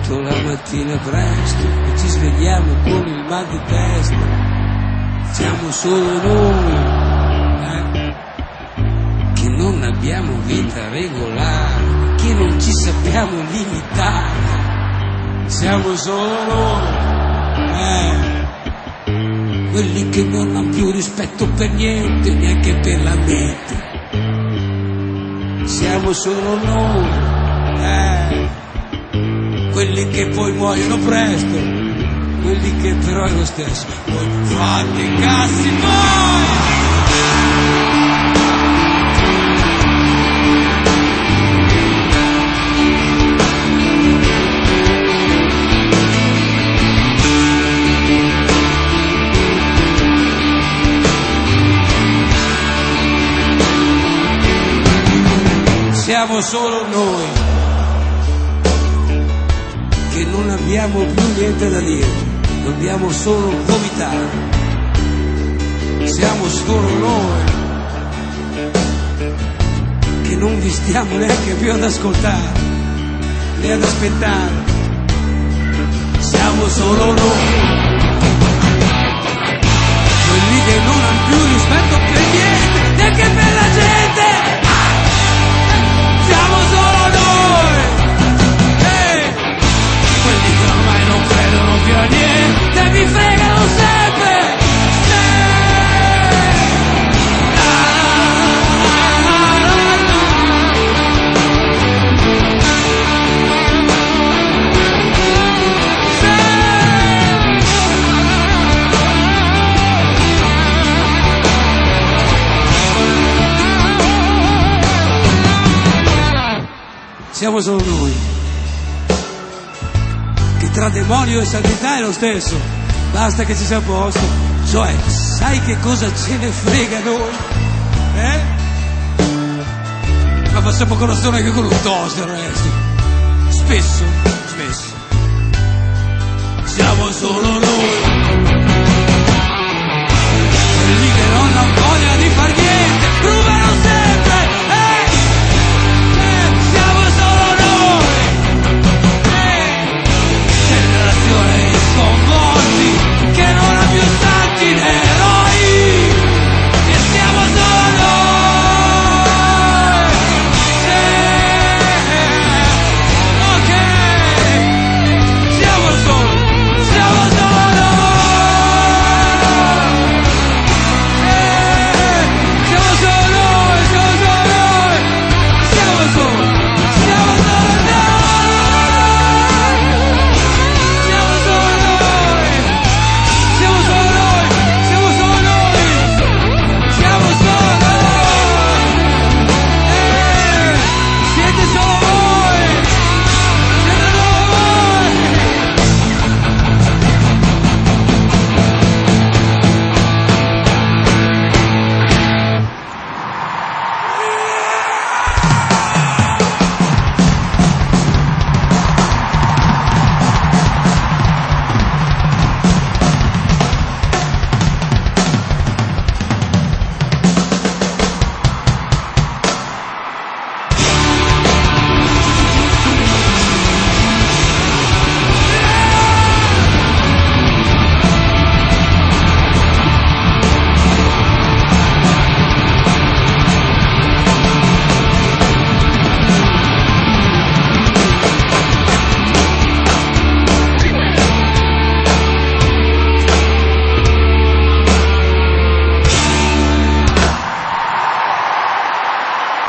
letto la mattina presto e ci svegliamo con il mal di testa. Siamo solo noi, che non abbiamo vita regolare, che non ci sappiamo limitare. Siamo solo noi, quelli che non hanno più rispetto per niente, neanche per la mente. Siamo solo noi, quelli che poi muoiono presto, quelli che però è lo stesso, poi fate i cazzi voi! Siamo solo noi, che non abbiamo più niente da dire, dobbiamo solo vomitare. Siamo solo noi, che non vi stiamo neanche più ad ascoltare, né ad aspettare. Siamo solo noi, quelli che non hanno più rispetto per niente, neanche per la gente. Siamo solo noi, quelli che ormai non credono più a niente, mi fregano sempre. Siamo solo noi, che tra demonio e santità è lo stesso, basta che ci sia a posto. Cioè, sai che cosa ce ne frega noi? Ma facciamo conoscere anche con un toast, resto. Spesso, siamo solo noi.